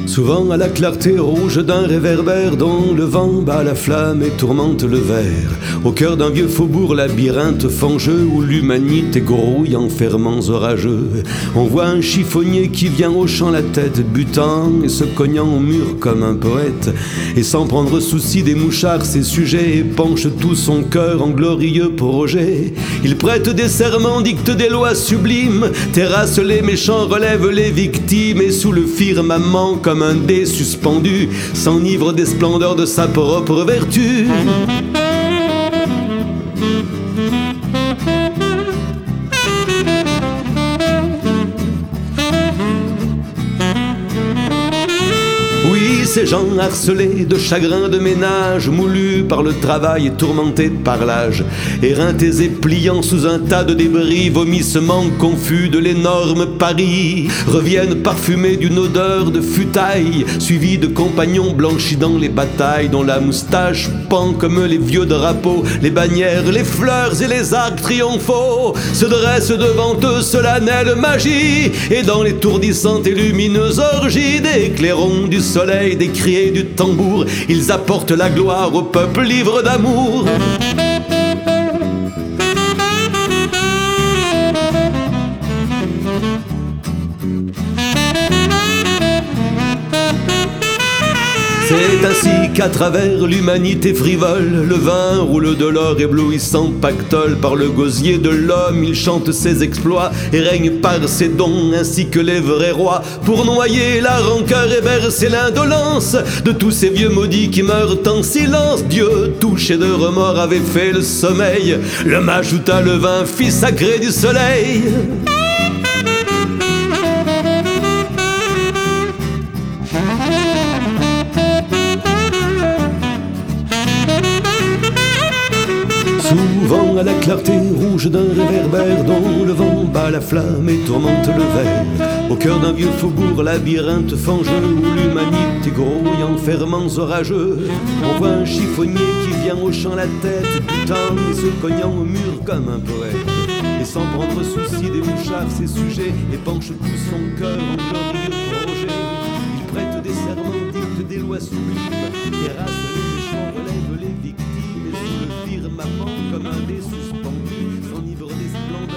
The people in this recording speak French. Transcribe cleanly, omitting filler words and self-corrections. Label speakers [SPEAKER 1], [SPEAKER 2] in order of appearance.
[SPEAKER 1] Souvent à la clarté rouge d'un réverbère dont le vent bat la flamme et tourmente le verre. Au cœur d'un vieux faubourg labyrinthe fangeux où l'humanité grouille en ferments orageux. On voit un chiffonnier qui vient hochant la tête, butant et se cognant au mur comme un poète. Et sans prendre souci des mouchards ses sujets épanche tout son cœur en glorieux projet. Il prête des serments, dicte des lois sublimes, terrasse les méchants, relève les victimes et sous le firmament comme un dé suspendu, s'enivre des splendeurs de sa propre vertu. Oui, ces gens harcelés de chagrin de ménage, moulus par le travail et tourmentés par l'âge, éreintés et pliant sous un tas de débris, vomissements confus de l'énorme Paris, reviennent parfumés d'une odeur de futaille, suivis de compagnons blanchis dans les batailles, dont la moustache pend comme les vieux drapeaux, les bannières, les fleurs et les arcs triomphaux se dressent devant eux, solennelle magie, et dans l'étourdissante et lumineuse orgie des clairons du soleil, des cris et du tambour, ils apportent la gloire au peuple ivre d'amour. C'est ainsi qu'à travers l'humanité frivole, le vin roule de l'or éblouissant pactole. Par le gosier de l'homme, il chante ses exploits et règne par ses dons ainsi que les vrais rois, pour noyer la rancœur et verser l'indolence de tous ces vieux maudits qui meurent en silence. Dieu, touché de remords, avait fait le sommeil, l'homme ajouta le vin, fils sacré du soleil. Souvent à la clarté rouge d'un réverbère dont le vent bat la flamme et tourmente le verre. Au cœur d'un vieux faubourg labyrinthe fangeux où l'humanité grouille en ferments orageux. On voit un chiffonnier qui vient hochant la tête, butant et se cognant au mur comme un poète. Et sans prendre souci des mouchards ses sujets, épanche tout son cœur en glorieux projet. Il prête des serments, dicte des lois sublimes, terrasse les méchants, relève les victimes, et sous le firmament comme un dé suspendu, s'enivre des splendeurs